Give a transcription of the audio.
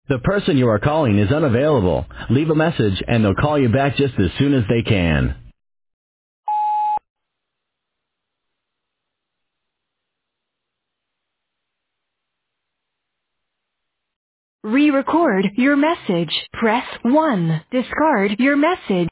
The person you are calling is unavailable. Leave a message and they'll call you back just as soon as they can. Re-record your message. Press 1. Discard your message.